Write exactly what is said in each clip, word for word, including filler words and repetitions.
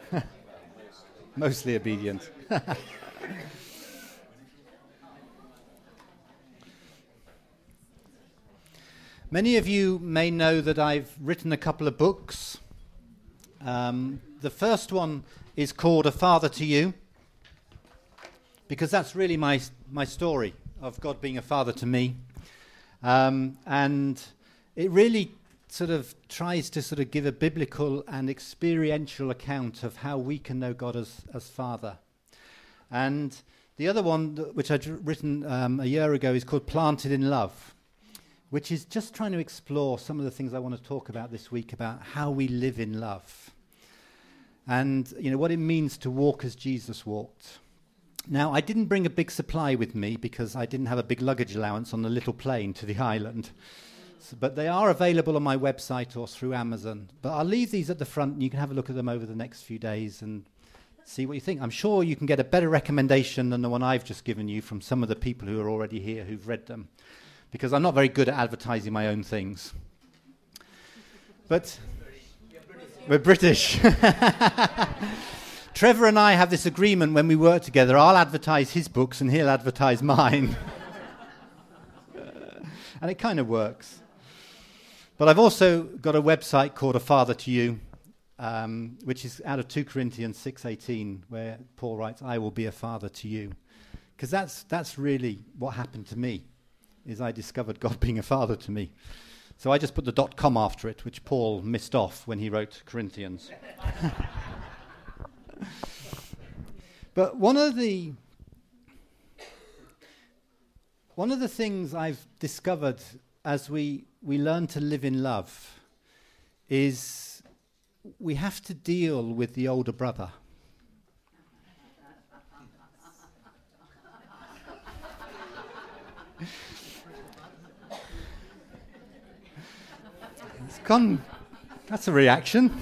Mostly obedient. Many of you may know that I've written a couple of books. Um, the first one is called A Father to You, because that's really my my story of God being a father to me. Um, and it really sort of tries to sort of give a biblical and experiential account of how we can know God as, as Father. And the other one, th- which I'd written um, a year ago, is called Planted in Love, which is just trying to explore some of the things I want to talk about this week about how we live in love and, you know, what it means to walk as Jesus walked. Now, I didn't bring a big supply with me because I didn't have a big luggage allowance on the little plane to the island. So, but they are available on my website or through Amazon. But I'll leave these at the front and you can have a look at them over the next few days and see what you think. I'm sure you can get a better recommendation than the one I've just given you from some of the people who are already here who've read them, because I'm not very good at advertising my own things. But we're British. Trevor and I have this agreement when we work together. I'll advertise his books and he'll advertise mine. And it kind of works. But I've also got a website called A Father to You, um, which is out of two Corinthians six eighteen, where Paul writes, I will be a father to you. Because that's that's really what happened to me, is I discovered God being a father to me. So I just put the dot com after it, which Paul missed off when he wrote Corinthians. But one of the one of the things I've discovered as we, we learn to live in love is we have to deal with the older brother. It's gone. That's a reaction.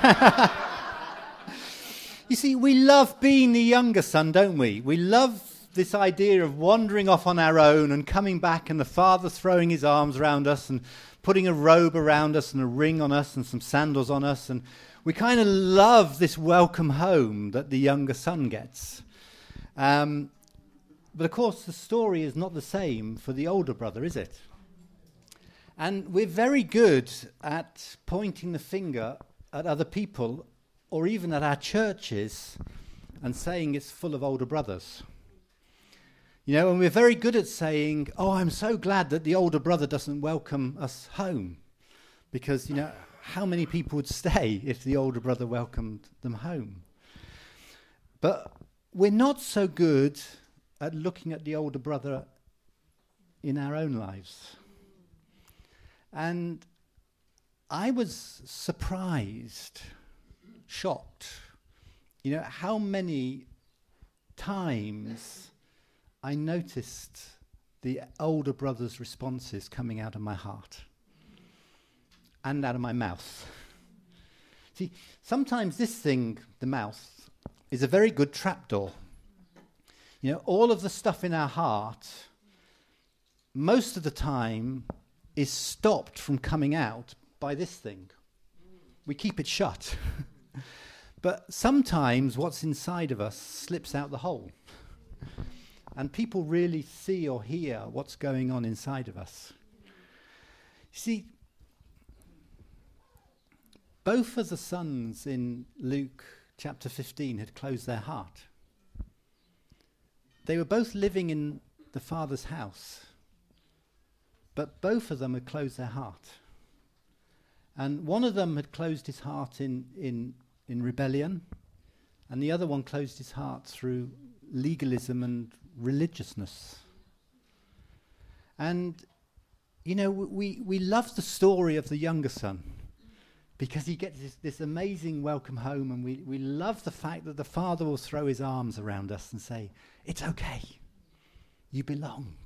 You see, we love being the younger son, don't we? We love this idea of wandering off on our own and coming back and the father throwing his arms around us and putting a robe around us and a ring on us and some sandals on us. And we kind of love this welcome home that the younger son gets. Um, but of course, the story is not the same for the older brother, is it? And we're very good at pointing the finger at other people or even at our churches and saying it's full of older brothers. You know, and we're very good at saying, oh, I'm so glad that the older brother doesn't welcome us home. Because, you know, how many people would stay if the older brother welcomed them home? But we're not so good at looking at the older brother in our own lives. And I was surprised, shocked, you know, how many times I noticed the older brother's responses coming out of my heart and out of my mouth. See, sometimes this thing, the mouth, is a very good trapdoor. You know, all of the stuff in our heart, most of the time, is stopped from coming out by this thing. We keep it shut. But sometimes what's inside of us slips out the hole. And people really see or hear what's going on inside of us. You see, both of the sons in Luke chapter fifteen had closed their heart. They were both living in the Father's house, but both of them had closed their heart. And one of them had closed his heart in, in, in rebellion, and the other one closed his heart through legalism and religiousness. And, you know, we, we love the story of the younger son because he gets this, this amazing welcome home, and we, we love the fact that the father will throw his arms around us and say, it's okay, you belong.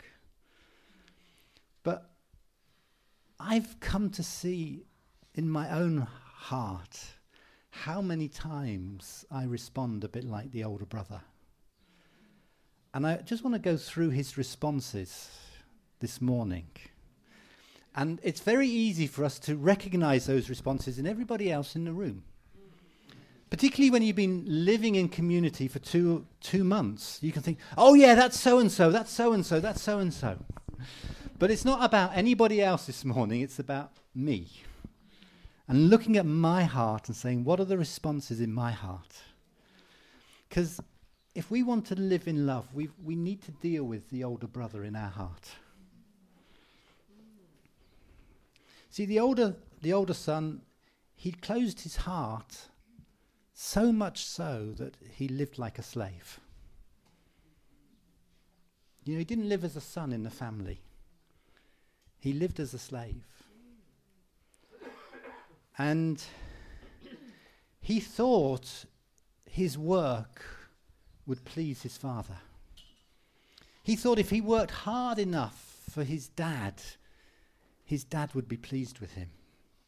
But I've come to see in my own heart how many times I respond a bit like the older brother. And I just want to go through his responses this morning. And it's very easy for us to recognize those responses in everybody else in the room. Particularly when you've been living in community for two two months, you can think, oh yeah, that's so-and-so, that's so-and-so, that's so-and-so. But it's not about anybody else this morning, it's about me. And looking at my heart and saying, what are the responses in my heart? Because if we want to live in love, we we need to deal with the older brother in our heart. See, the older the older son, he'd closed his heart so much so that he lived like a slave. You know, he didn't live as a son in the family. He lived as a slave. And he thought his work would please his father. He thought if he worked hard enough for his dad, his dad would be pleased with him.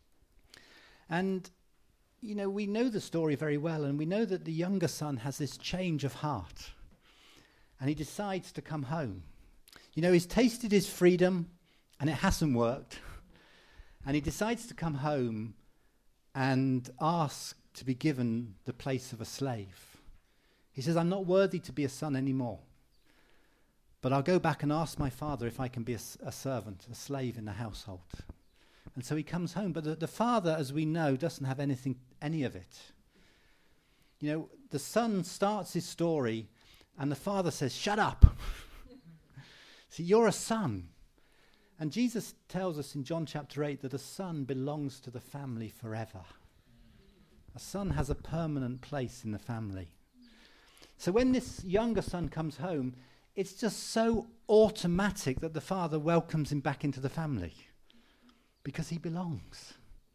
And, you know, we know the story very well, and we know that the younger son has this change of heart. And he decides to come home. You know, he's tasted his freedom, and it hasn't worked. And he decides to come home and ask to be given the place of a slave. He says, I'm not worthy to be a son anymore. But I'll go back and ask my father if I can be a, s- a servant, a slave in the household. And so he comes home. But the, the father, as we know, doesn't have anything, any of it. You know, the son starts his story and the father says, shut up. See, you're a son. And Jesus tells us in John chapter eight that a son belongs to the family forever. A son has a permanent place in the family. So when this younger son comes home, it's just so automatic that the father welcomes him back into the family because he belongs.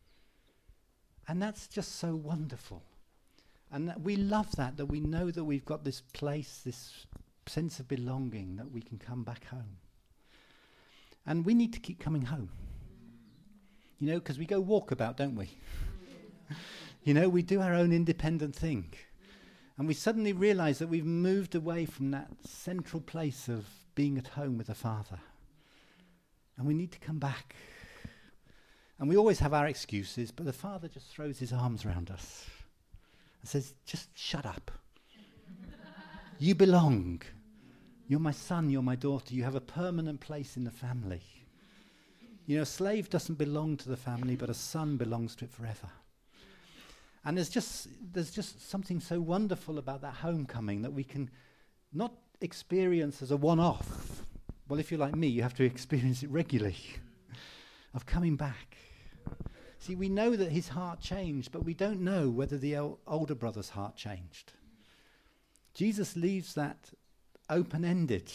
And that's just so wonderful. And that we love that, that we know that we've got this place, this sense of belonging, that we can come back home. And we need to keep coming home. You know, because we go walkabout, don't we? You know, we do our own independent thing. And we suddenly realize that we've moved away from that central place of being at home with the Father. And we need to come back. And we always have our excuses, but the Father just throws his arms around us and says, just shut up. You belong. You're my son, you're my daughter. You have a permanent place in the family. You know, a slave doesn't belong to the family, but a son belongs to it forever. And there's just there's just something so wonderful about that homecoming that we can not experience as a one-off. Well, if you're like me, you have to experience it regularly, of coming back. See, we know that his heart changed, but we don't know whether the el- older brother's heart changed. Jesus leaves that open-ended.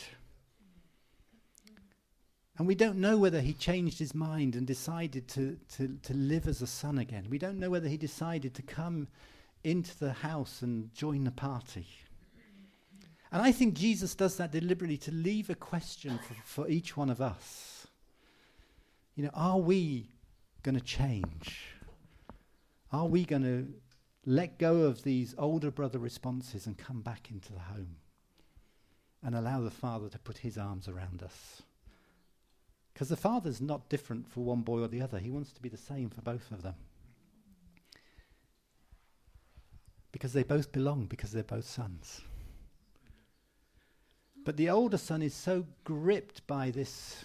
And we don't know whether he changed his mind and decided to, to, to live as a son again. We don't know whether he decided to come into the house and join the party. And I think Jesus does that deliberately to leave a question for, for each one of us. You know, are we going to change? Are we going to let go of these older brother responses and come back into the home and allow the Father to put his arms around us? Because the Father's not different for one boy or the other. He wants to be the same for both of them. Because they both belong, because they're both sons. But the older son is so gripped by this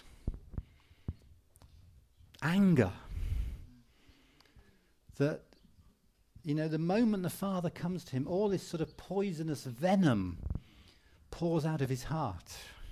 anger that, you know, the moment the Father comes to him, all this sort of poisonous venom pours out of his heart.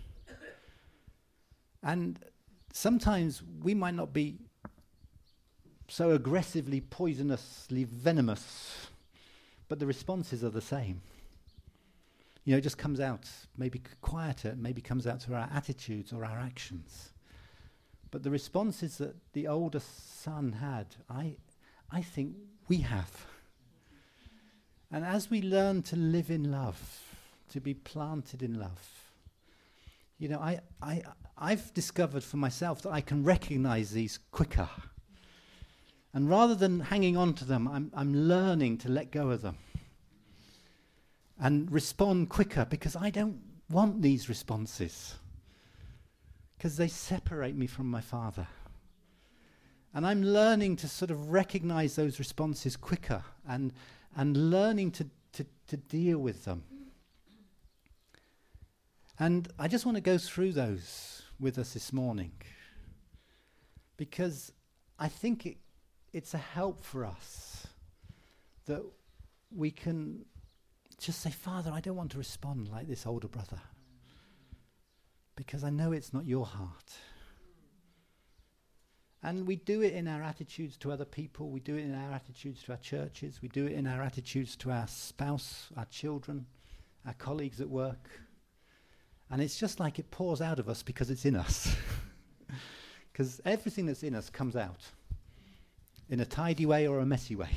And sometimes we might not be so aggressively, poisonously venomous, but the responses are the same. You know, it just comes out maybe c- quieter, maybe comes out through our attitudes or our actions. But the responses that the older son had, I, I think we have. And as we learn to live in love, to be planted in love, you know, I, I, I've discovered for myself that I can recognize these quicker. And rather than hanging on to them, I'm, I'm learning to let go of them and respond quicker, because I don't want these responses, because they separate me from my Father. And I'm learning to sort of recognize those responses quicker and and learning to, to, to deal with them. And I just want to go through those with us this morning, because I think it, it's a help for us that we can just say, Father, I don't want to respond like this older brother, because I know it's not your heart. And we do it in our attitudes to other people. We do it in our attitudes to our churches. We do it in our attitudes to our spouse, our children, our colleagues at work. And it's just like it pours out of us because it's in us. Because everything that's in us comes out in a tidy way or a messy way.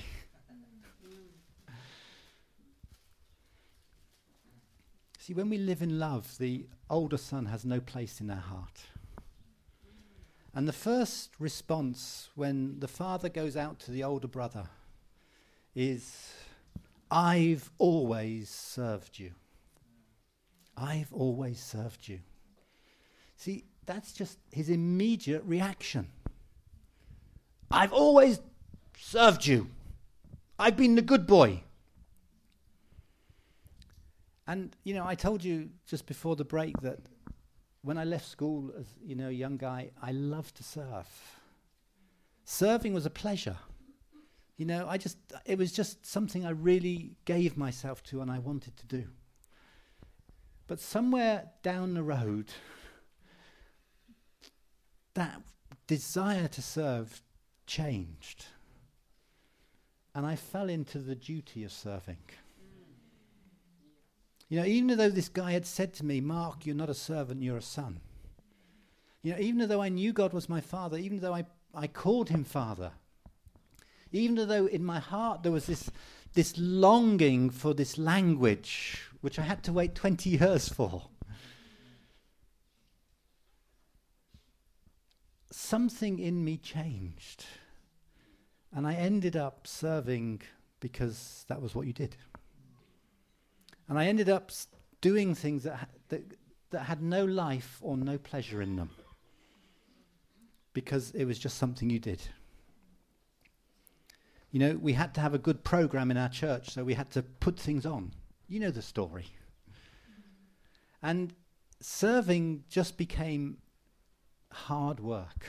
See, when we live in love, the older son has no place in our heart. And the first response when the father goes out to the older brother is, I've always served you. I've always served you. See, that's just his immediate reaction. I've always served you. I've been the good boy. And, you know, I told you just before the break that when I left school as, you know, a young guy, I loved to serve. Serving was a pleasure. You know, I just, it was just something I really gave myself to and I wanted to do. But somewhere down the road, that desire to serve changed. And I fell into the duty of serving. You know, even though this guy had said to me, Mark, you're not a servant, you're a son. You know, even though I knew God was my father, even though I, I called him father, even though in my heart there was this, this longing for this language, which I had to wait twenty years for, something in me changed. And I ended up serving because that was what you did. And I ended up s- doing things that, ha- that that had no life or no pleasure in them, because it was just something you did. You know, we had to have a good program in our church, so we had to put things on. You know the story. And serving just became hard work.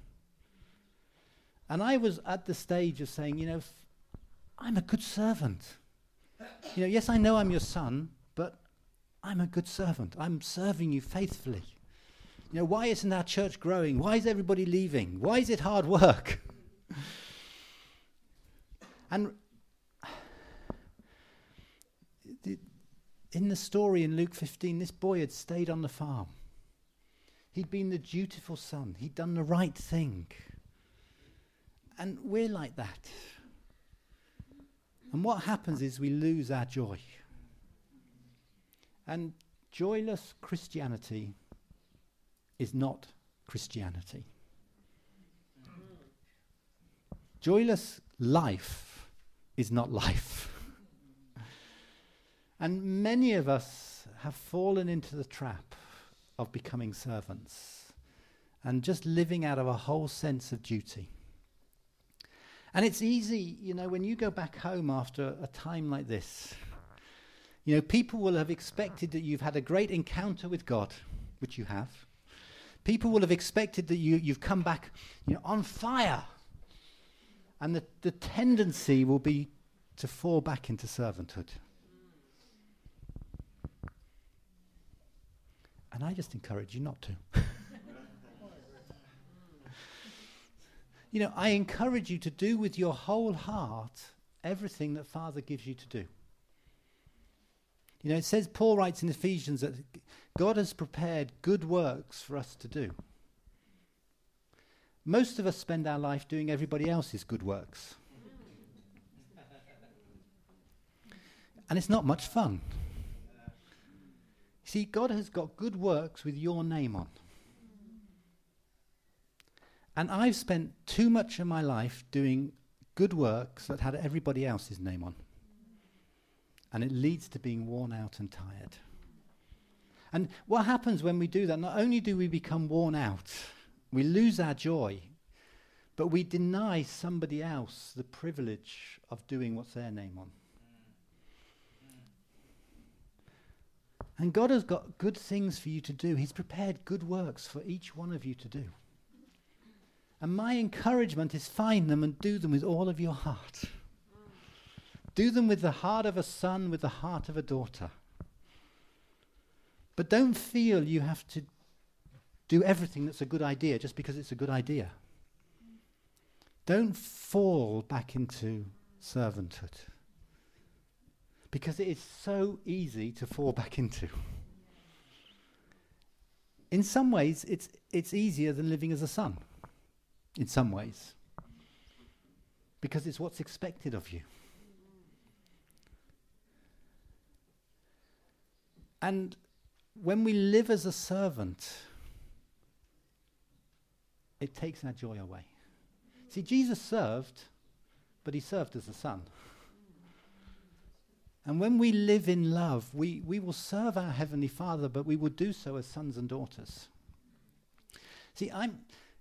And I was at the stage of saying, you know, f- I'm a good servant. You know, yes, I know I'm your son, but I'm a good servant. I'm serving you faithfully. You know, why isn't our church growing? Why is everybody leaving? Why is it hard work? And th- in the story in Luke fifteen, this boy had stayed on the farm. He'd been the dutiful son. He'd done the right thing. And we're like that. And what happens is we lose our joy. And joyless Christianity is not Christianity. Joyless life is not life. And many of us have fallen into the trap of becoming servants and just living out of a whole sense of duty. And it's easy, you know, when you go back home after a time like this, you know, people will have expected that you've had a great encounter with God, which you have. People will have expected that you, you've come back, you know, on fire. And the, the tendency will be to fall back into servanthood. And I just encourage you not to. You know, I encourage you to do with your whole heart everything that Father gives you to do. You know, it says, Paul writes in Ephesians that God has prepared good works for us to do. Most of us spend our life doing everybody else's good works. And it's not much fun. See, God has got good works with your name on. And I've spent too much of my life doing good works that had everybody else's name on. And it leads to being worn out and tired. And what happens when we do that? Not only do we become worn out, we lose our joy, But we deny somebody else the privilege of doing what's their name on. And God has got good things for you to do. He's prepared good works for each one of you to do. And my encouragement is find them and do them with all of your heart. Do them with the heart of a son, with the heart of a daughter. But don't feel you have to do everything that's a good idea just because it's a good idea. Don't fall back into servanthood. Because it is so easy to fall back into. In some ways, it's it's easier than living as a son. In some ways. Because it's what's expected of you. And when we live as a servant, it takes our joy away. See, Jesus served, but he served as a son. And when we live in love, we, we will serve our Heavenly Father, but we will do so as sons and daughters. See, I'm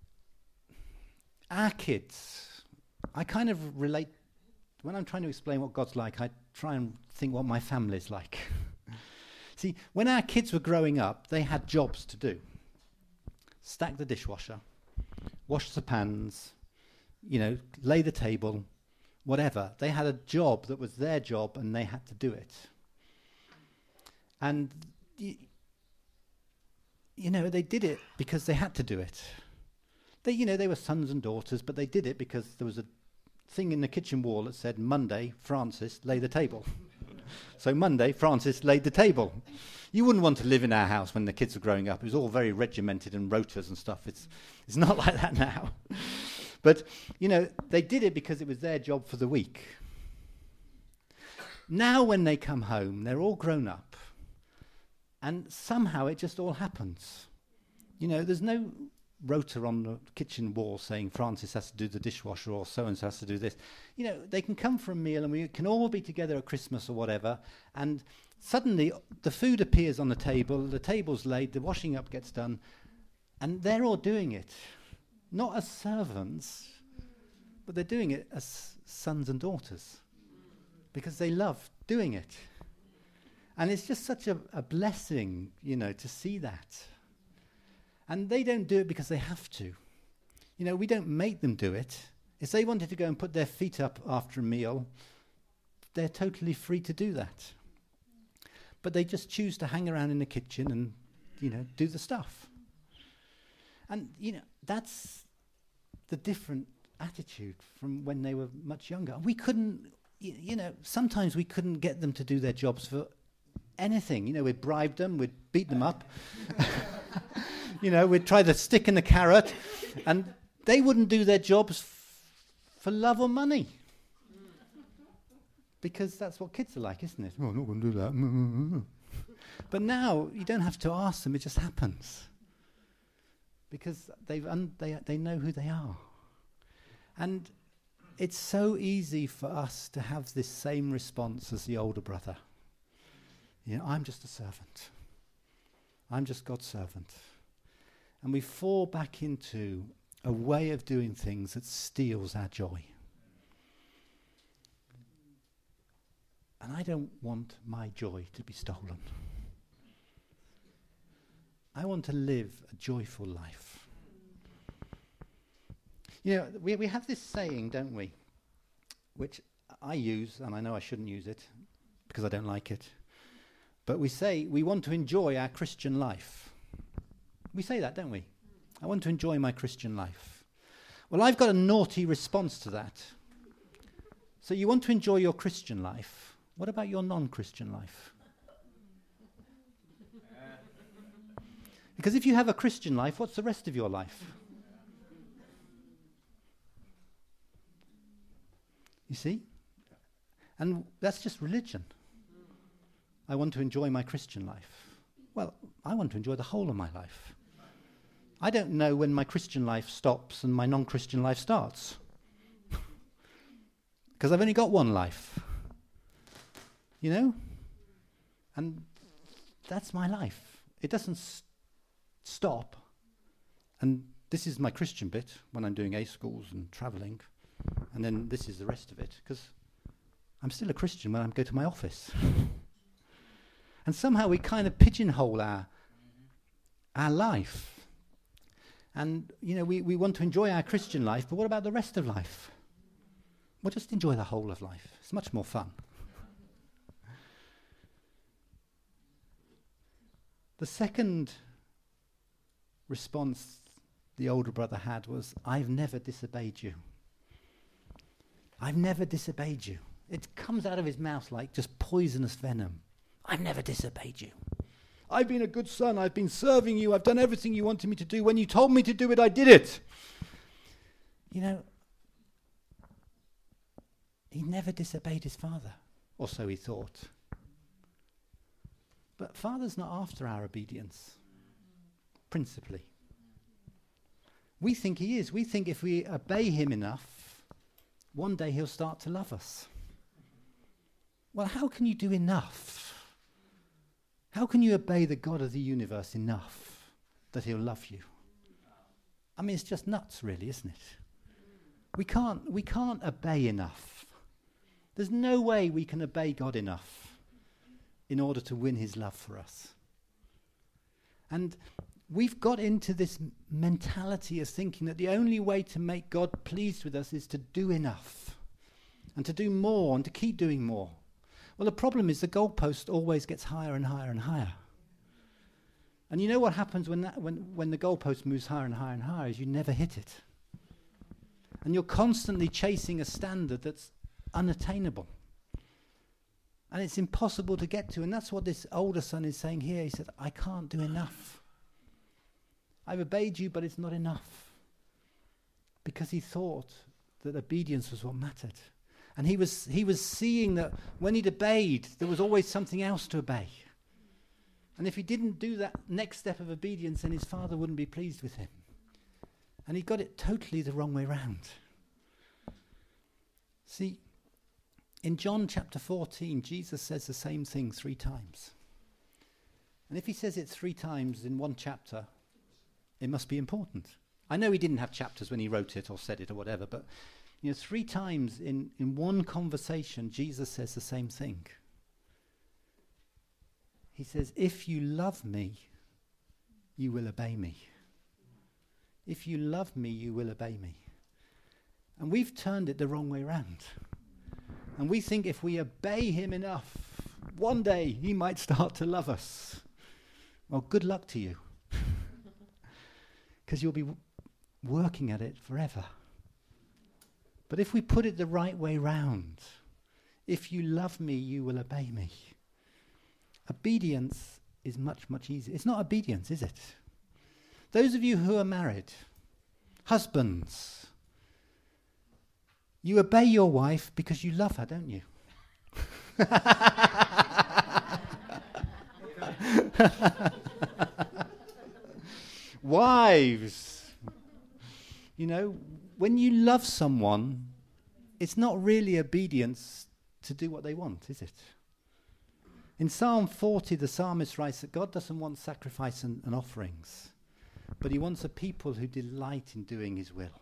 our kids, I kind of relate, when I'm trying to explain what God's like, I try and think what my family's like. See, when our kids were growing up, they had jobs to do. Stack the dishwasher, wash the pans, you know, lay the table, whatever. They had a job that was their job and they had to do it. And, y- you know, they did it because they had to do it. They, you know, they were sons and daughters, but they did it because there was a thing in the kitchen wall that said, Monday, Francis, lay the table. So Monday, Francis laid the table. You wouldn't want to live in our house when the kids were growing up. It was all very regimented and rotas and stuff. It's it's not like that now. But, you know, they did it because it was their job for the week. Now when they come home, they're all grown up. And somehow it just all happens. You know, there's no rota on the kitchen wall saying Francis has to do the dishwasher or so-and-so has to do this. You know, they can come for a meal and we can all be together at Christmas or whatever, and suddenly the food appears on the table, the table's laid, the washing up gets done, and they're all doing it. Not as servants, but they're doing it as sons and daughters because they love doing it. And it's just such a, a blessing, you know, to see that. And they don't do it because they have to. You know, we don't make them do it. If they wanted to go and put their feet up after a meal, they're totally free to do that. But they just choose to hang around in the kitchen and, you know, do the stuff. And, you know, that's the different attitude from when they were much younger. We couldn't, y- you know, sometimes we couldn't get them to do their jobs for anything. You know, we'd bribe them, we'd beat them up. You know, we'd try the stick and the carrot, and they wouldn't do their jobs f- for love or money. Because that's what kids are like, isn't it? Oh, I'm not going to do that. But now, you don't have to ask them, it just happens. Because they've un- they, they know who they are. And it's so easy for us to have this same response as the older brother. You know, I'm just a servant. I'm just God's servant. And we fall back into a way of doing things that steals our joy. And I don't want my joy to be stolen. I want to live a joyful life. You know, we we have this saying, don't we? Which I use, and I know I shouldn't use it because I don't like it. But we say we want to enjoy our Christian life. We say that, don't we? I want to enjoy my Christian life. Well, I've got a naughty response to that. So you want to enjoy your Christian life. What about your non-Christian life? Because if you have a Christian life, what's the rest of your life? You see? And that's just religion. I want to enjoy my Christian life. Well, I want to enjoy the whole of my life. I don't know when my Christian life stops and my non-Christian life starts. Because I've only got one life. You know? And that's my life. It doesn't st- stop and This is my Christian bit when I'm doing A schools and travelling, and then this is the rest of it, because I'm still a Christian when I go to my office. And somehow we kind of pigeonhole our our life. And, you know, we, we want to enjoy our Christian life, but what about the rest of life? Well, just enjoy the whole of life. It's much more fun. The second response the older brother had was, I've never disobeyed you. I've never disobeyed you. It comes out of his mouth like just poisonous venom. I've never disobeyed you. I've been a good son. I've been serving you. I've done everything you wanted me to do. When you told me to do it, I did it. You know, he never disobeyed his father, or so he thought. But Father's not after our obedience, principally. We think he is. We think if we obey him enough, one day he'll start to love us. Well, how can you do enough? How can you obey the God of the universe enough that he'll love you? I mean, it's just nuts, really, isn't it? We can't, we can't obey enough. There's no way we can obey God enough in order to win his love for us. And we've got into this m- mentality of thinking that the only way to make God pleased with us is to do enough and to do more and to keep doing more. Well, the problem is the goalpost always gets higher and higher and higher. And you know what happens when that, when, when the goalpost moves higher and higher and higher is you never hit it. And you're constantly chasing a standard that's unattainable. And it's impossible to get to. And that's what this older son is saying here. He said, I can't do enough. I've obeyed you, but it's not enough. Because he thought that obedience was what mattered. And he was he was seeing that when he'd obeyed, there was always something else to obey. And if he didn't do that next step of obedience, then his father wouldn't be pleased with him. And he got it totally the wrong way round. See, in John chapter fourteen, Jesus says the same thing three times. And if he says it three times in one chapter, it must be important. I know he didn't have chapters when he wrote it or said it or whatever, but you know, three times in, in one conversation, Jesus says the same thing. He says, if you love me, you will obey me. If you love me, you will obey me. And we've turned it the wrong way round. And we think if we obey him enough, one day he might start to love us. Well, good luck to you. Because you'll be w- working at it forever. But if we put it the right way round, if you love me, you will obey me. Obedience is much, much easier. It's not obedience, is it? Those of you who are married, husbands, you obey your wife because you love her, don't you? Wives, you know, when you love someone, it's not really obedience to do what they want, is it? In Psalm forty, the psalmist writes that God doesn't want sacrifice and, and offerings, but he wants a people who delight in doing his will.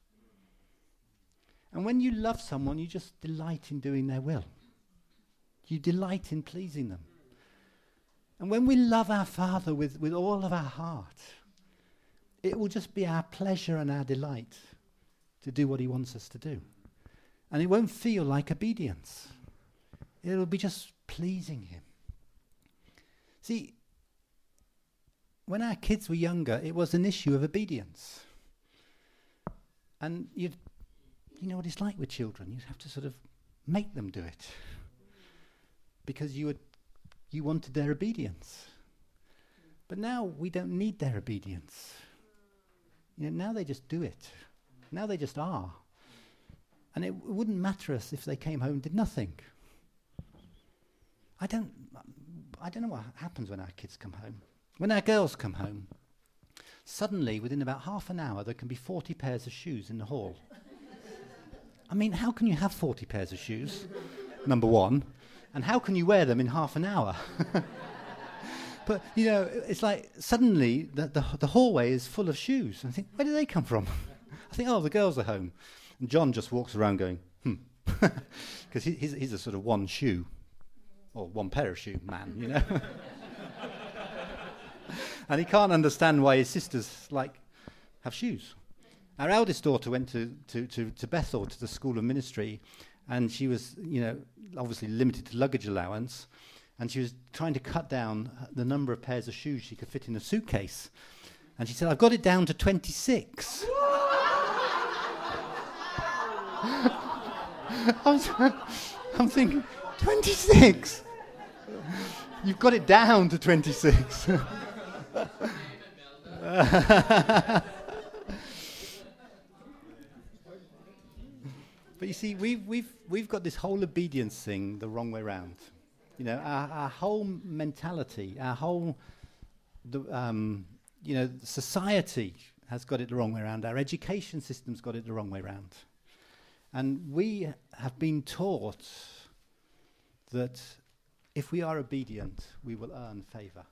And when you love someone, you just delight in doing their will. You delight in pleasing them. And when we love our Father with, with all of our heart, it will just be our pleasure and our delight to do what he wants us to do. And it won't feel like obedience. It'll be just pleasing him. See, when our kids were younger, it was an issue of obedience. And you'd, you know what it's like with children. You'd have to sort of make them do it. Because you, would, you wanted their obedience. But now we don't need their obedience. You know, now they just do it. Now they just are. And it w- wouldn't matter us if they came home and did nothing. I don't, I don't know what happens when our kids come home. When our girls come home, suddenly within about half an hour there can be forty pairs of shoes in the hall. I mean, how can you have forty pairs of shoes, number one, and how can you wear them in half an hour? But, you know, it's like suddenly the, the, the hallway is full of shoes. And I think, where did they come from? I think, oh, the girls are home. And John just walks around going, hmm. Because he, he's, he's a sort of one shoe, or one pair of shoe man, you know. And he can't understand why his sisters, like, have shoes. Our eldest daughter went to, to, to, to Bethel, to the School of Ministry, and she was, you know, obviously limited to luggage allowance, and she was trying to cut down the number of pairs of shoes she could fit in a suitcase. And she said, I've got it down to twenty-six. I'm, I'm thinking, twenty-six? You've got it down to twenty-six. But you see, we've, we've, we've got this whole obedience thing the wrong way round. You know, our, our whole mentality, our whole, the, um, you know, society has got it the wrong way round. Our education system's got it the wrong way round. And we have been taught that if we are obedient, we will earn favour.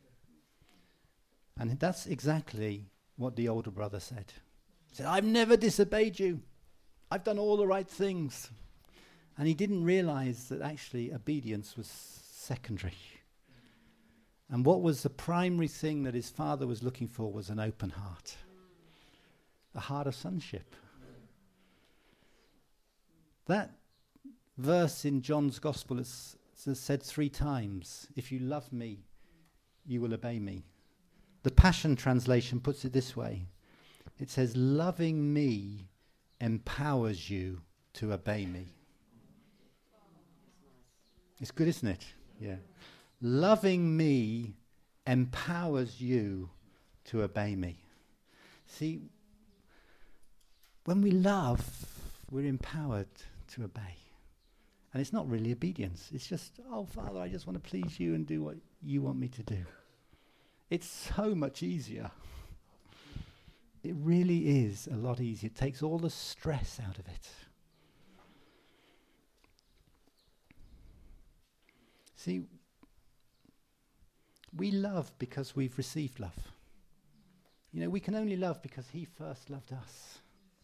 And that's exactly what the older brother said. He said, I've never disobeyed you. I've done all the right things. And he didn't realise that actually obedience was secondary. And what was the primary thing that his father was looking for was an open heart. A heart of sonship. That verse in John's Gospel is, is said three times. If you love me, you will obey me. The Passion Translation puts it this way. It says, loving me empowers you to obey me. It's good, isn't it? Yeah. Loving me empowers you to obey me. See, when we love, we're empowered to obey. And it's not really obedience. It's just, oh, Father, I just want to please you and do what you want me to do. It's so much easier. It really is a lot easier. It takes all the stress out of it. See, we love because we've received love. You know, we can only love because he first loved us.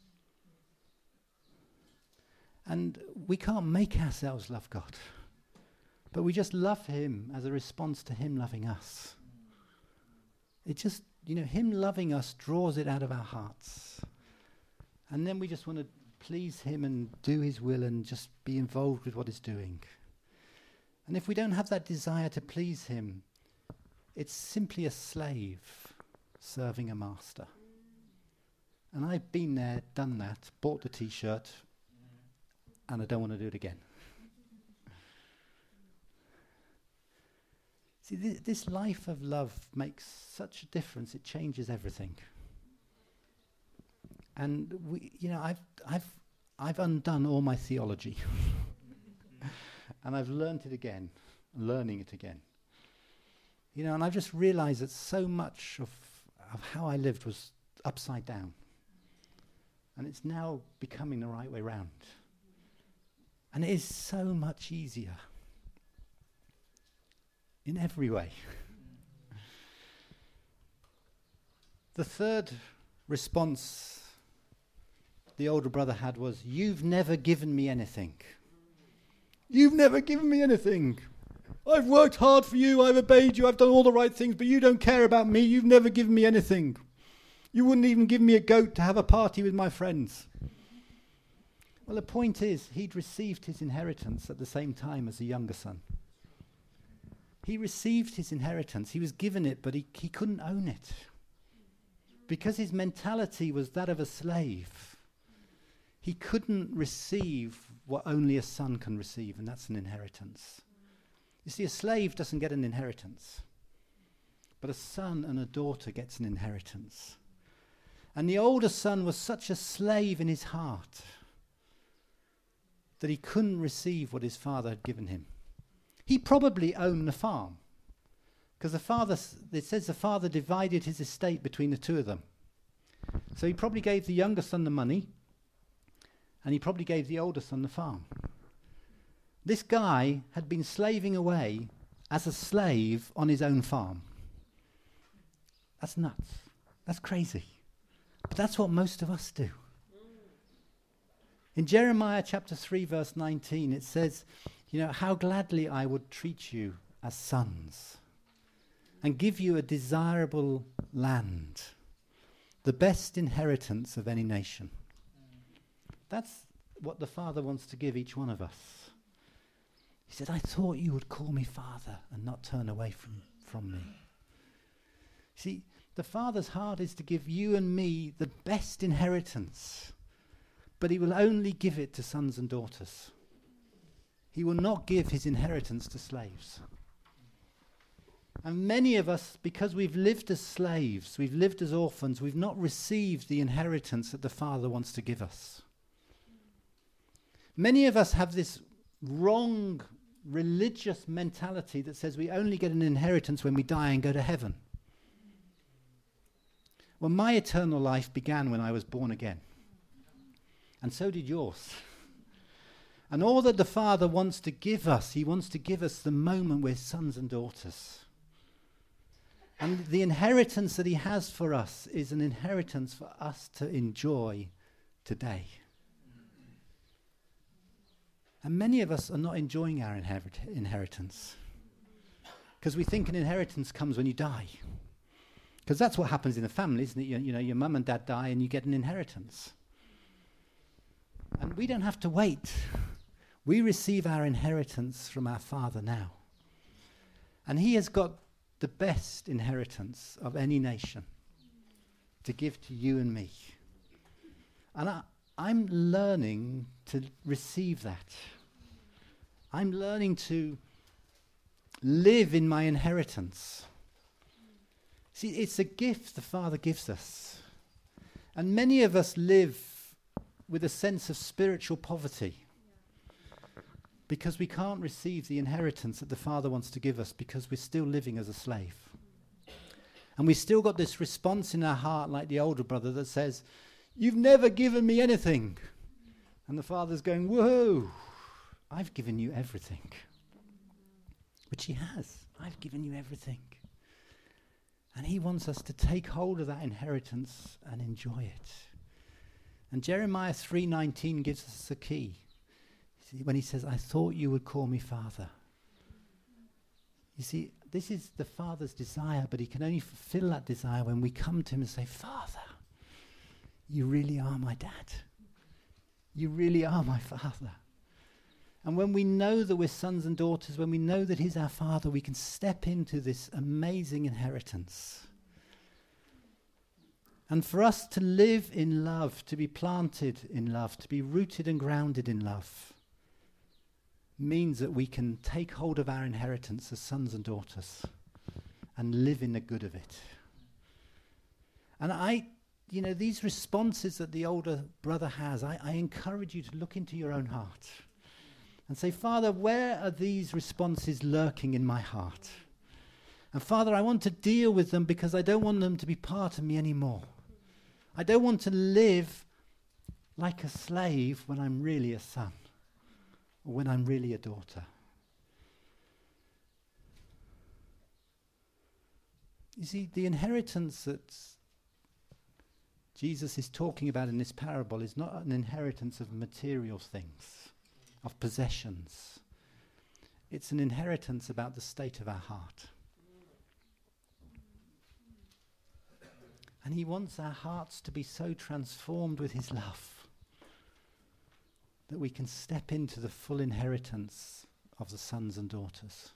And we can't make ourselves love God. But we just love him as a response to him loving us. It just, you know, him loving us draws it out of our hearts. And then we just want to please him and do his will and just be involved with what he's doing. And if we don't have that desire to please him, it's simply a slave serving a master. And I've been there, done that, bought the t-shirt, and I don't want to do it again. See, th- this life of love makes such a difference. It changes everything. And we, you know, I've, I've, I've undone all my theology, and I've learned it again, learning it again. You know, and I've just realised that so much of of how I lived was upside down, and it's now becoming the right way round. And it is so much easier. In every way. The third response the older brother had was, you've never given me anything. You've never given me anything. I've worked hard for you, I've obeyed you, I've done all the right things, but you don't care about me, you've never given me anything. You wouldn't even give me a goat to have a party with my friends. Well, the point is, he'd received his inheritance at the same time as the younger son. He received his inheritance. He was given it, but he, he couldn't own it. Because his mentality was that of a slave. He couldn't receive what only a son can receive, and that's an inheritance. You see, a slave doesn't get an inheritance. But a son and a daughter gets an inheritance. And the older son was such a slave in his heart that he couldn't receive what his father had given him. He probably owned the farm, because the father, s- it says the father divided his estate between the two of them. So he probably gave the younger son the money, and he probably gave the older son the farm. This guy had been slaving away as a slave on his own farm. That's nuts. That's crazy. But that's what most of us do. In Jeremiah chapter three, verse nineteen, it says, you know, how gladly I would treat you as sons and give you a desirable land, the best inheritance of any nation. That's what the Father wants to give each one of us. He said, I thought you would call me Father and not turn away from, from me. See, the Father's heart is to give you and me the best inheritance, but he will only give it to sons and daughters. He will not give his inheritance to slaves. And many of us, because we've lived as slaves, we've lived as orphans, we've not received the inheritance that the Father wants to give us. Many of us have this wrong religious mentality that says we only get an inheritance when we die and go to heaven. Well, my eternal life began when I was born again. And so did yours. And all that the Father wants to give us, he wants to give us the moment we're sons and daughters. And the inheritance that he has for us is an inheritance for us to enjoy today. And many of us are not enjoying our inherit- inheritance. Because we think an inheritance comes when you die. Because that's what happens in a family, isn't it? You, you know, your mum and dad die and you get an inheritance. And we don't have to wait. We receive our inheritance from our Father now. And he has got the best inheritance of any nation to give to you and me. And I, I'm learning to receive that. I'm learning to live in my inheritance. See, it's a gift the Father gives us. And many of us live with a sense of spiritual poverty because we can't receive the inheritance that the Father wants to give us because we're still living as a slave. And we've still got this response in our heart like the older brother that says, you've never given me anything. And the Father's going, whoa, I've given you everything. Which he has. I've given you everything. And he wants us to take hold of that inheritance and enjoy it. And Jeremiah three nineteen gives us a key. See, when he says, I thought you would call me Father. You see, this is the Father's desire, but he can only fulfill that desire when we come to him and say, Father, you really are my dad. You really are my Father. And when we know that we're sons and daughters, when we know that he's our Father, we can step into this amazing inheritance. And for us to live in love, to be planted in love, to be rooted and grounded in love, means that we can take hold of our inheritance as sons and daughters and live in the good of it. And I, you know, these responses that the older brother has, I, I encourage you to look into your own heart and say, Father, where are these responses lurking in my heart? And Father, I want to deal with them because I don't want them to be part of me anymore. I don't want to live like a slave when I'm really a son or when I'm really a daughter. You see, the inheritance that Jesus is talking about in this parable is not an inheritance of material things, of possessions. It's an inheritance about the state of our heart. And he wants our hearts to be so transformed with his love that we can step into the full inheritance of the sons and daughters.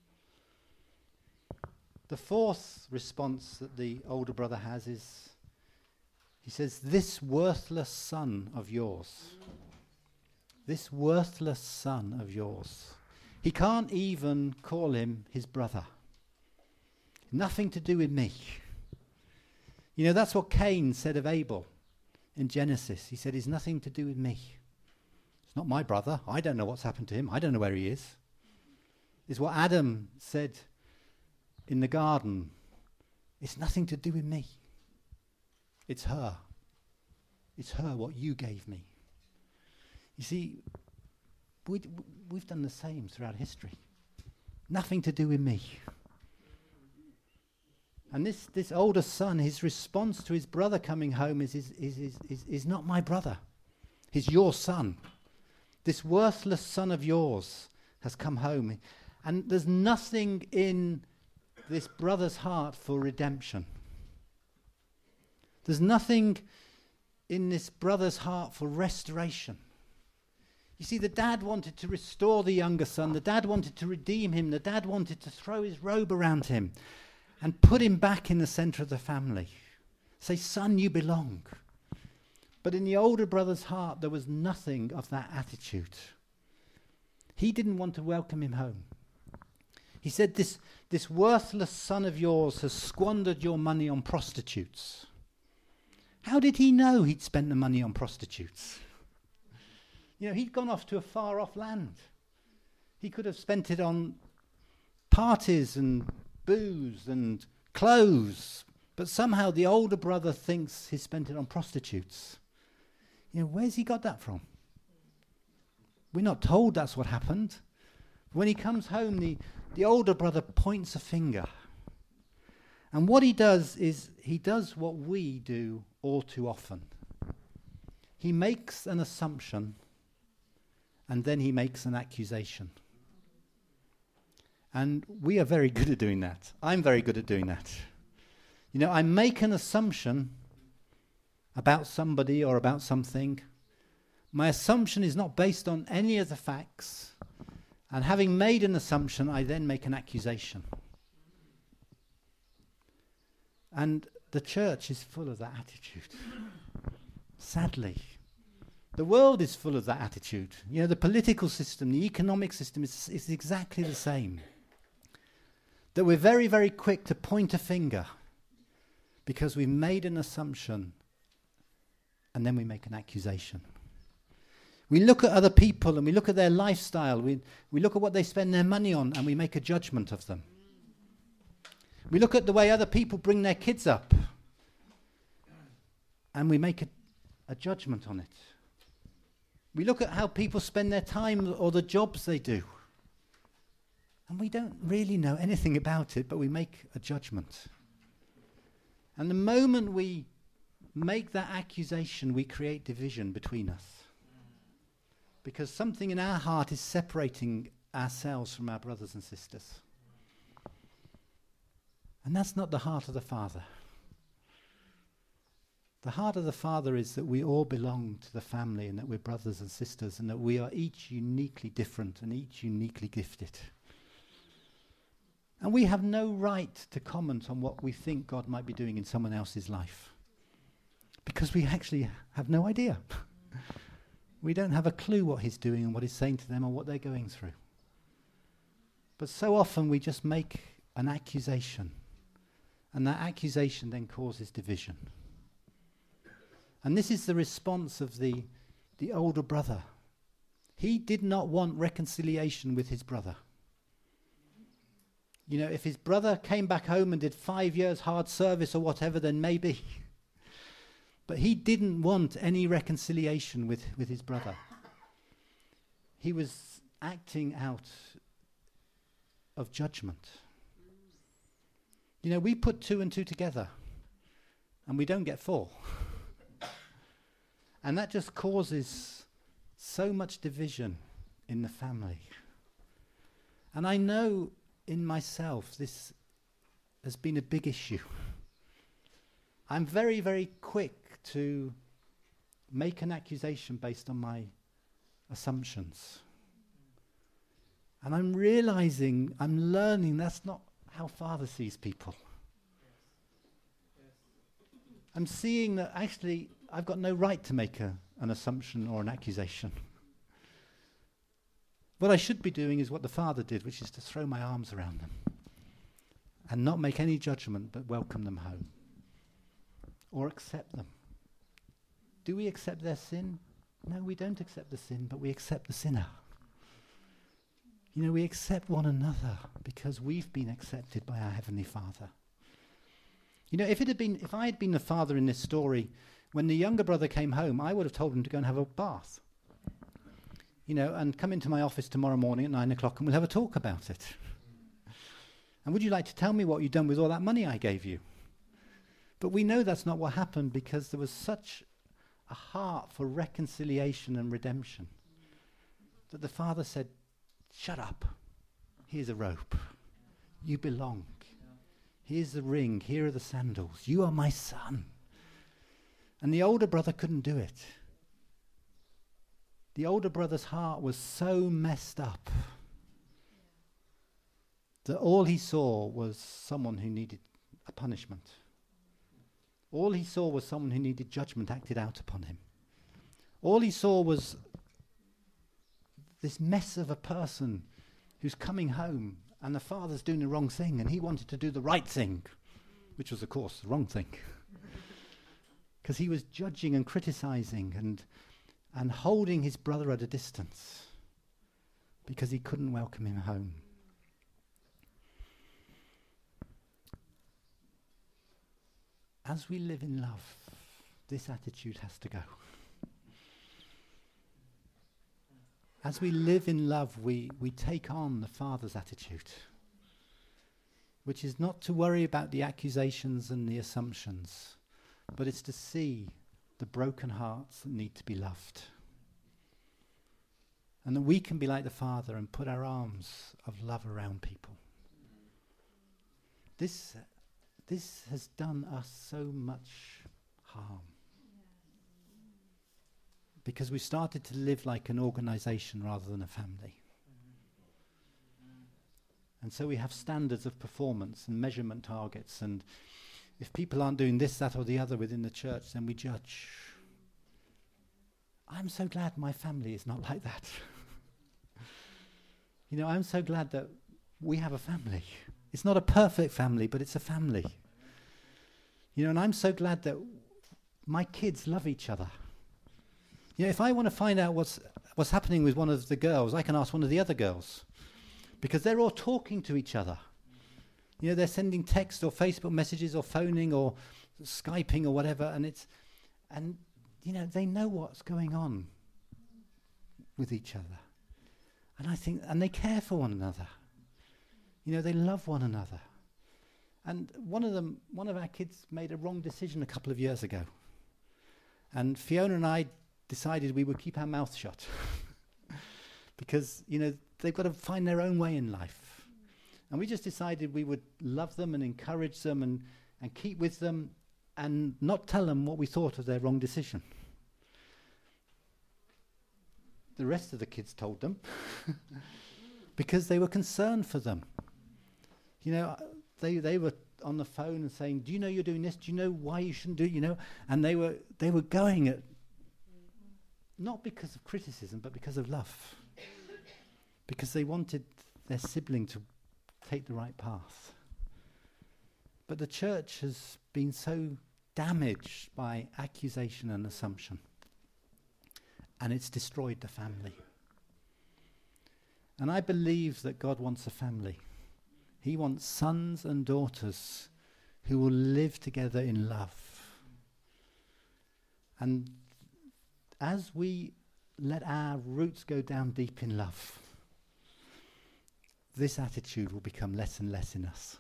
The fourth response that the older brother has is, he says, this worthless son of yours. This worthless son of yours. He can't even call him his brother. Nothing to do with me. You know, that's what Cain said of Abel in Genesis. He said, he's nothing to do with me. It's not my brother. I don't know what's happened to him. I don't know where he is. It's what Adam said in the garden. It's nothing to do with me. It's her. It's her, what you gave me. You see, we'd, we've done the same throughout history. Nothing to do with me. And this, this older son, his response to his brother coming home is, is, is, is, is, is not my brother. He's your son. This worthless son of yours has come home. And there's nothing in this brother's heart for redemption. There's nothing in this brother's heart for restoration. You see, the dad wanted to restore the younger son. The dad wanted to redeem him. The dad wanted to throw his robe around him and put him back in the center of the family. Say, son, you belong. But in the older brother's heart, there was nothing of that attitude. He didn't want to welcome him home. He said, this, this worthless son of yours has squandered your money on prostitutes. How did he know he'd spent the money on prostitutes? You know, he'd gone off to a far-off land. He could have spent it on parties and booze and clothes, but somehow the older brother thinks he spent it on prostitutes. You know, where's he got that from? We're not told that's what happened. When he comes home, the, the older brother points a finger. And what he does is he does what we do all too often. He makes an assumption and then he makes an accusation. And we are very good at doing that. I'm very good at doing that. You know, I make an assumption about somebody or about something. My assumption is not based on any of the facts. And having made an assumption, I then make an accusation. And the church is full of that attitude. Sadly. The world is full of that attitude. You know, the political system, the economic system is, is exactly the same. That we're very, very quick to point a finger because we've made an assumption and then we make an accusation. We look at other people and we look at their lifestyle. We, we look at what they spend their money on and we make a judgment of them. We look at the way other people bring their kids up and we make a, a judgment on it. We look at how people spend their time or the jobs they do. And we don't really know anything about it, but we make a judgment. And the moment we make that accusation, we create division between us. Because something in our heart is separating ourselves from our brothers and sisters. And that's not the heart of the Father. The heart of the Father is that we all belong to the family and that we're brothers and sisters and that we are each uniquely different and each uniquely gifted. And we have no right to comment on what we think God might be doing in someone else's life. Because we actually have no idea. We don't have a clue what he's doing and what he's saying to them or what they're going through. But so often we just make an accusation. And that accusation then causes division. And this is the response of the, the older brother. He did not want reconciliation with his brother. You know, if his brother came back home and did five years hard service or whatever, then maybe. But he didn't want any reconciliation with, with his brother. He was acting out of judgment. You know, we put two and two together and we don't get four. And that just causes so much division in the family. And I know in myself this has been a big issue. I'm very, very quick to make an accusation based on my assumptions. And I'm realizing, I'm learning that's not how Father sees people. I'm seeing that actually I've got no right to make a, an assumption or an accusation. What I should be doing is what the Father did, which is to throw my arms around them and not make any judgment but welcome them home or accept them. Do we accept their sin? No, we don't accept the sin, but we accept the sinner. You know, we accept one another because we've been accepted by our Heavenly Father. You know, if it had been, if I had been the father in this story, when the younger brother came home, I would have told him to go and have a bath. You know, and come into my office tomorrow morning at nine o'clock and we'll have a talk about it. And would you like to tell me what you've done with all that money I gave you? But we know that's not what happened, because there was such a heart for reconciliation and redemption that the father said, shut up. Here's a rope. You belong. Here's the ring. Here are the sandals. You are my son. And the older brother couldn't do it. The older brother's heart was so messed up that all he saw was someone who needed a punishment. All he saw was someone who needed judgment acted out upon him. All he saw was this mess of a person who's coming home, and the father's doing the wrong thing, and he wanted to do the right thing, which was, of course, the wrong thing. Because he was judging and criticizing and and holding his brother at a distance because he couldn't welcome him home. As we live in love, this attitude has to go. As we live in love, we, we take on the Father's attitude, which is not to worry about the accusations and the assumptions, but it's to see the broken hearts that need to be loved. And that we can be like the Father and put our arms of love around people. This, this has done us so much harm. Because we started to live like an organization rather than a family. And so we have standards of performance and measurement targets, and if people aren't doing this, that or the other within the church, then we judge. I'm so glad my family is not like that. You know, I'm so glad that we have a family. It's not a perfect family, but it's a family. You know, and I'm so glad that my kids love each other. You know, if I want to find out what's what's happening with one of the girls, I can ask one of the other girls, because they're all talking to each other. You know, they're sending text or Facebook messages or phoning or Skyping or whatever, and it's, and you know, they know what's going on with each other. And I think, and they care for one another. You know, they love one another. And one of them, one of our kids made a wrong decision a couple of years ago. And Fiona and I decided we would keep our mouth shut. Because, you know, they've got to find their own way in life. And we just decided we would love them and encourage them and, and keep with them and not tell them what we thought of their wrong decision. The rest of the kids told them because they were concerned for them. You know, they they were on the phone and saying, do you know you're doing this? Do you know why you shouldn't do it? You know, and they were they were going at, not because of criticism, but because of love. Because they wanted their sibling to take the right path. But the church has been so damaged by accusation and assumption, and it's destroyed the family. And I believe that God wants a family. He wants sons and daughters who will live together in love. And as we let our roots go down deep in love, this attitude will become less and less in us.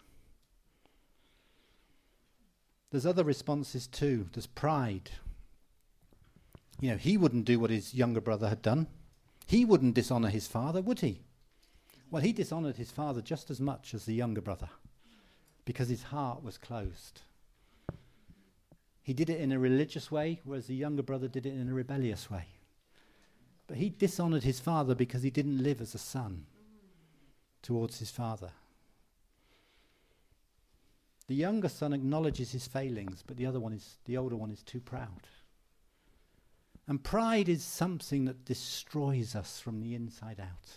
There's other responses too. There's pride. You know, he wouldn't do what his younger brother had done. He wouldn't dishonor his father, would he? Well, he dishonored his father just as much as the younger brother because his heart was closed. He did it in a religious way, whereas the younger brother did it in a rebellious way. But he dishonored his father because he didn't live as a son towards his father. The younger son acknowledges his failings, but the other one is, the older one is too proud. And pride is something that destroys us from the inside out.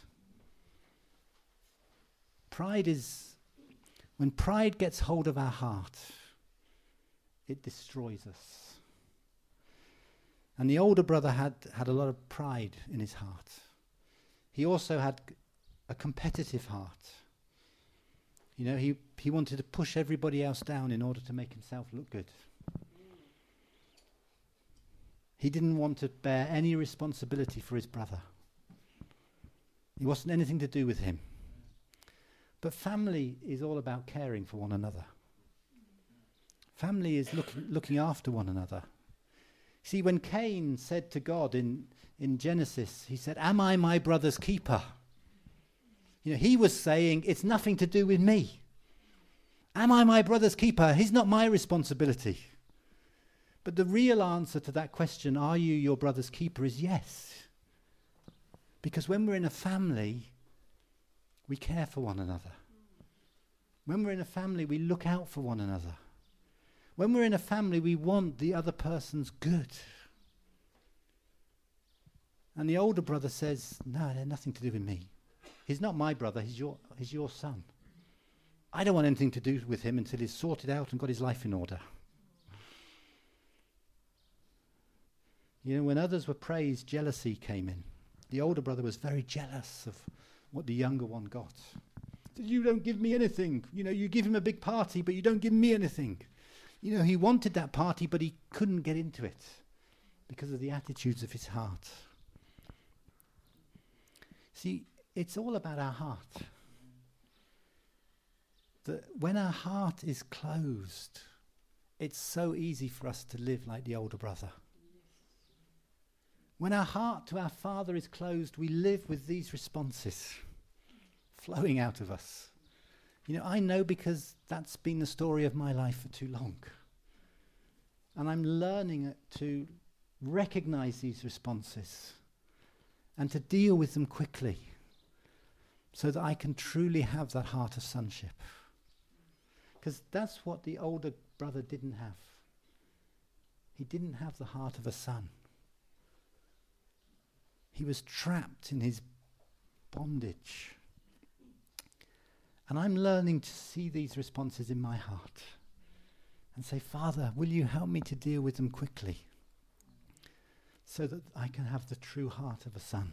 Pride is, when pride gets hold of our heart, it destroys us. And the older brother had, had a lot of pride in his heart. He also had a competitive heart. You know, he, he wanted to push everybody else down in order to make himself look good. He didn't want to bear any responsibility for his brother. It wasn't anything to do with him. But family is all about caring for one another. Family is look, looking after one another. See, when Cain said to God in, in Genesis, he said, "Am I my brother's keeper?" You know, he was saying, it's nothing to do with me. Am I my brother's keeper? He's not my responsibility. But the real answer to that question, are you your brother's keeper, is yes. Because when we're in a family, we care for one another. When we're in a family, we look out for one another. When we're in a family, we want the other person's good. And the older brother says, no, they're nothing to do with me. He's not my brother, he's your, he's your son. I don't want anything to do with him until he's sorted out and got his life in order. You know, when others were praised, jealousy came in. The older brother was very jealous of what the younger one got. He said, you don't give me anything. You know, you give him a big party, but you don't give me anything. You know, he wanted that party, but he couldn't get into it because of the attitudes of his heart. See, it's all about our heart. That when our heart is closed, it's so easy for us to live like the older brother. When our heart to our Father is closed, we live with these responses flowing out of us. You know, I know because that's been the story of my life for too long. And I'm learning to recognize these responses and to deal with them quickly so that I can truly have that heart of sonship. Because that's what the older brother didn't have. He didn't have the heart of a son. He was trapped in his bondage. And I'm learning to see these responses in my heart and say, Father, will you help me to deal with them quickly so that I can have the true heart of a son?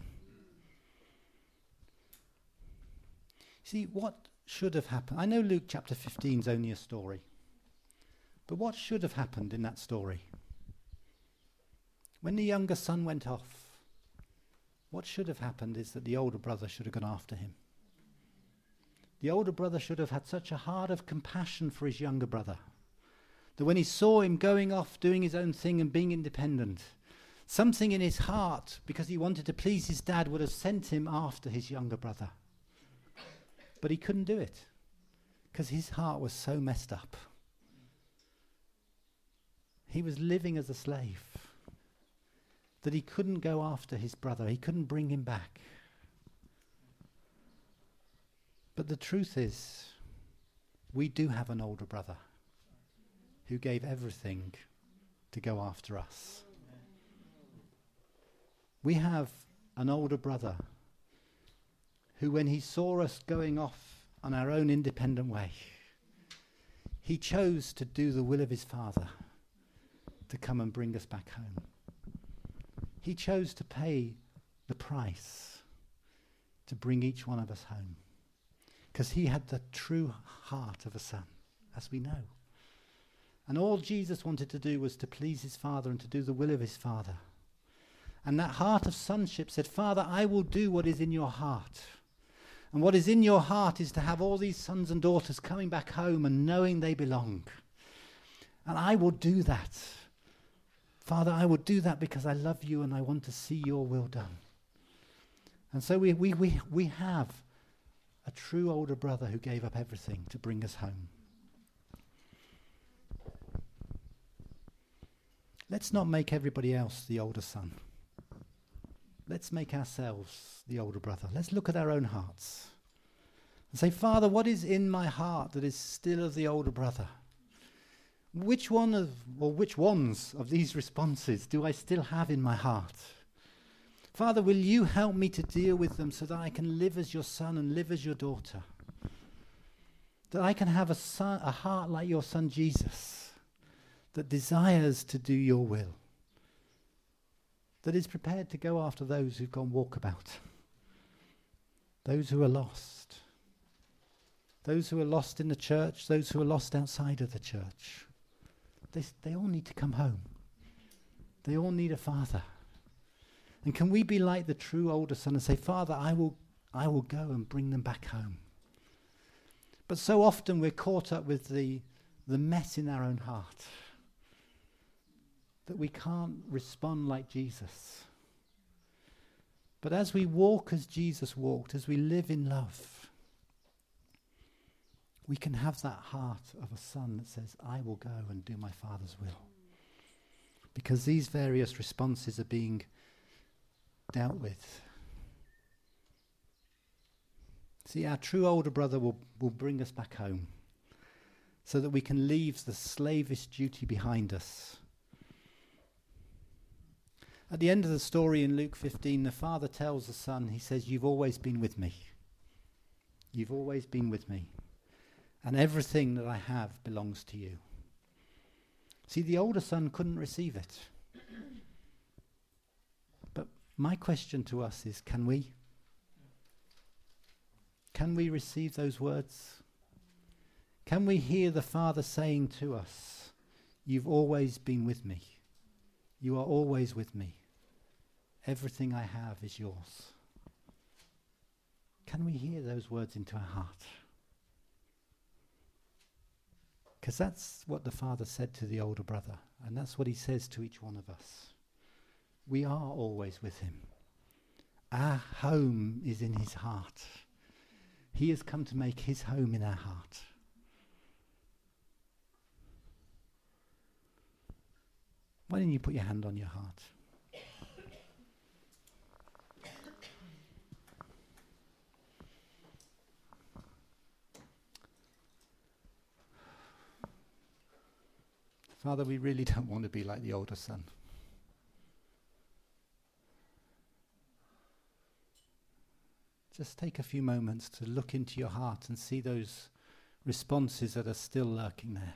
See, what should have happened? I know Luke chapter fifteen is only a story. But what should have happened in that story? When the younger son went off, what should have happened is that the older brother should have gone after him. The older brother should have had such a heart of compassion for his younger brother that when he saw him going off, doing his own thing and being independent, something in his heart, because he wanted to please his dad, would have sent him after his younger brother. But he couldn't do it because his heart was so messed up. He was living as a slave that he couldn't go after his brother. He couldn't bring him back. But the truth is, we do have an older brother who gave everything to go after us. We have an older brother who, when he saw us going off on our own independent way, he chose to do the will of his Father to come and bring us back home. He chose to pay the price to bring each one of us home because he had the true heart of a son, as we know. And all Jesus wanted to do was to please his Father and to do the will of his Father. And that heart of sonship said, Father, I will do what is in your heart. And what is in your heart is to have all these sons and daughters coming back home and knowing they belong. And I will do that. Father, I will do that because I love you and I want to see your will done. And so we, we, we, we have a true older brother who gave up everything to bring us home. Let's not make everybody else the older son. Let's make ourselves the older brother. Let's look at our own hearts and say, Father, what is in my heart that is still of the older brother? Which one of, or which ones of these responses do I still have in my heart? Father, will you help me to deal with them so that I can live as your son and live as your daughter? That I can have a son, a heart like your son Jesus, that desires to do your will, that is prepared to go after those who've gone walkabout, those who are lost, those who are lost in the church, those who are lost outside of the church. They, they all need to come home. They all need a father. And can we be like the true older son and say, Father, I will, I will go and bring them back home. But so often we're caught up with the, the mess in our own heart that we can't respond like Jesus. But as we walk as Jesus walked, as we live in love, we can have that heart of a son that says, I will go and do my Father's will. Because these various responses are being dealt with. See, our true older brother will, will bring us back home so that we can leave the slavish duty behind us. At the end of the story in Luke fifteen, the father tells the son, he says, you've always been with me. You've always been with me. And everything that I have belongs to you. See, the older son couldn't receive it. But my question to us is, can we? Can we receive those words? Can we hear the Father saying to us, you've always been with me. You are always with me. Everything I have is yours. Can we hear those words into our heart? Because that's what the Father said to the older brother, and that's what he says to each one of us. We are always with him. Our home is in his heart. He has come to make his home in our heart. Why don't you put your hand on your heart? Father, we really don't want to be like the older son. Just take a few moments to look into your heart and see those responses that are still lurking there.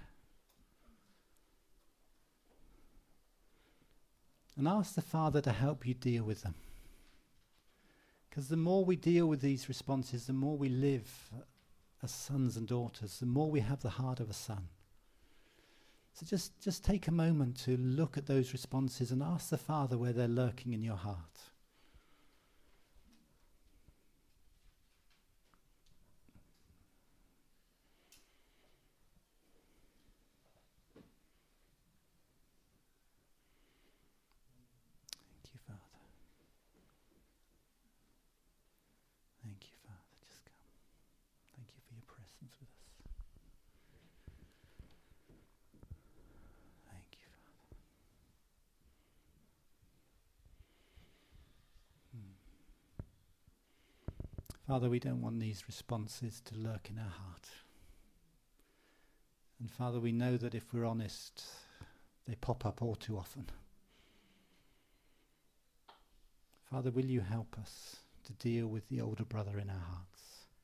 And ask the Father to help you deal with them. Because the more we deal with these responses, the more we live as sons and daughters, the more we have the heart of a son. So just, just take a moment to look at those responses and ask the Father where they're lurking in your heart. Thank you, Father. Thank you, Father. Just come. Thank you for your presence with us. Thank you, Father. Hmm. Father, we don't want these responses to lurk in our heart. And Father, we know that if we're honest, they pop up all too often. Father, will you help us to deal with the older brother in our hearts?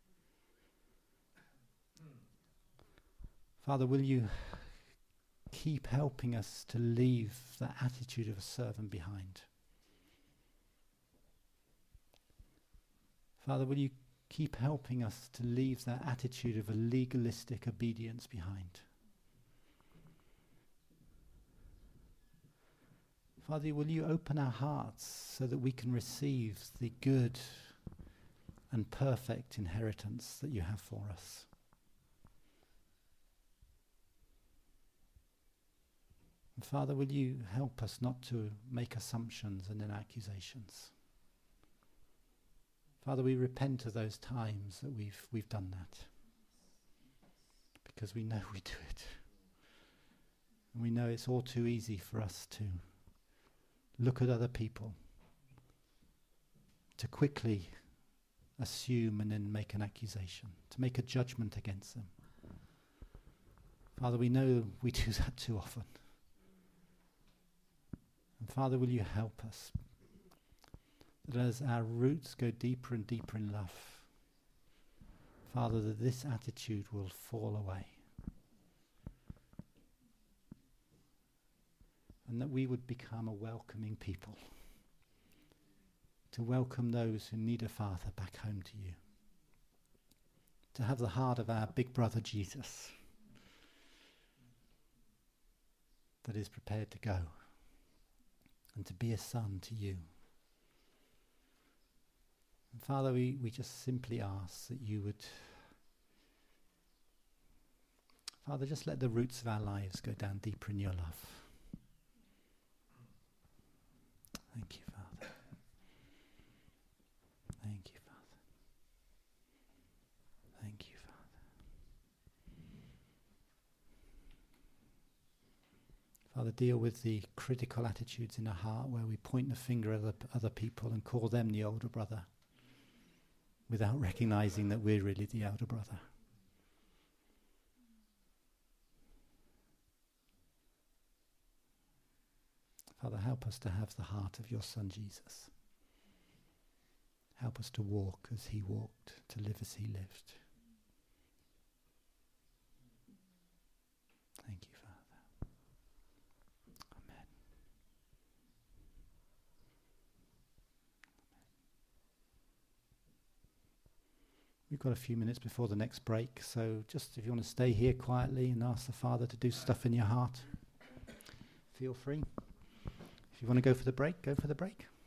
Father, will you keep helping us to leave that attitude of a servant behind? Father, will you keep helping us to leave that attitude of a legalistic obedience behind? Father, will you open our hearts so that we can receive the good and perfect inheritance that you have for us? And Father, will you help us not to make assumptions and then accusations? Father, we repent of those times that we've we've done that, because we know we do it. And we know it's all too easy for us to look at other people, to quickly assume and then make an accusation, to make a judgment against them. Father, we know we do that too often. And Father, will you help us that as our roots go deeper and deeper in love, Father, that this attitude will fall away. And that we would become a welcoming people, to welcome those who need a father back home to you, to have the heart of our big brother Jesus that is prepared to go and to be a son to you. And Father, we, we just simply ask that you would Father, just let the roots of our lives go down deeper in your love. Thank you, Father. Thank you, Father. Thank you, Father. Father, deal with the critical attitudes in our heart where we point the finger at other, other people and call them the older brother without recognizing that we're really the elder brother. Father, help us to have the heart of your Son Jesus. Help us to walk as he walked, to live as he lived. Thank you, Father. Amen. We've got a few minutes before the next break, so just if you want to stay here quietly and ask the Father to do stuff in your heart, feel free. If you want to go for the break, go for the break.